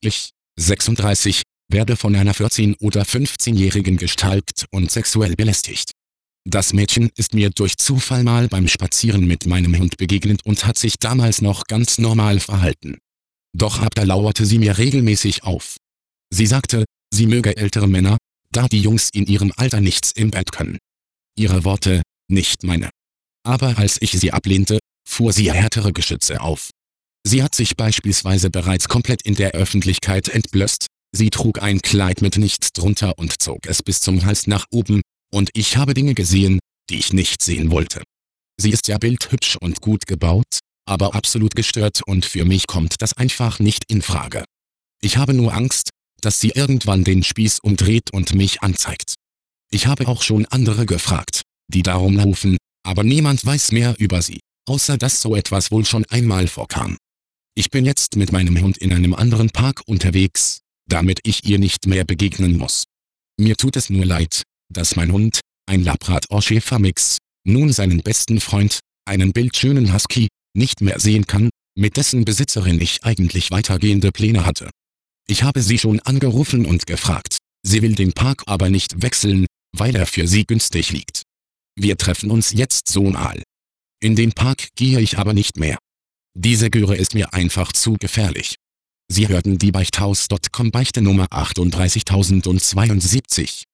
Ich, 36, werde von einer 14- oder 15-Jährigen gestalkt und sexuell belästigt. Das Mädchen ist mir durch Zufall mal beim Spazieren mit meinem Hund begegnet und hat sich damals noch ganz normal verhalten. Doch ab da lauerte sie mir regelmäßig auf. Sie sagte, sie möge ältere Männer, da die Jungs in ihrem Alter nichts im Bett können. Ihre Worte, nicht meine. Aber als ich sie ablehnte, fuhr sie härtere Geschütze auf. Sie hat sich beispielsweise bereits komplett in der Öffentlichkeit entblößt, sie trug ein Kleid mit nichts drunter und zog es bis zum Hals nach oben, und ich habe Dinge gesehen, die ich nicht sehen wollte. Sie ist ja bildhübsch und gut gebaut, aber absolut gestört und für mich kommt das einfach nicht in Frage. Ich habe nur Angst, dass sie irgendwann den Spieß umdreht und mich anzeigt. Ich habe auch schon andere gefragt, die darum laufen, aber niemand weiß mehr über sie, außer dass so etwas wohl schon einmal vorkam. Ich bin jetzt mit meinem Hund in einem anderen Park unterwegs, damit ich ihr nicht mehr begegnen muss. Mir tut es nur leid, dass mein Hund, ein Labrador-Schäfer-Mix, nun seinen besten Freund, einen bildschönen Husky, nicht mehr sehen kann, mit dessen Besitzerin ich eigentlich weitergehende Pläne hatte. Ich habe sie schon angerufen und gefragt. Sie will den Park aber nicht wechseln, weil er für sie günstig liegt. Wir treffen uns jetzt so mal. In den Park gehe ich aber nicht mehr. Diese Göre ist mir einfach zu gefährlich. Sie hörten die Beichthaus.com Beichte Nummer 38072.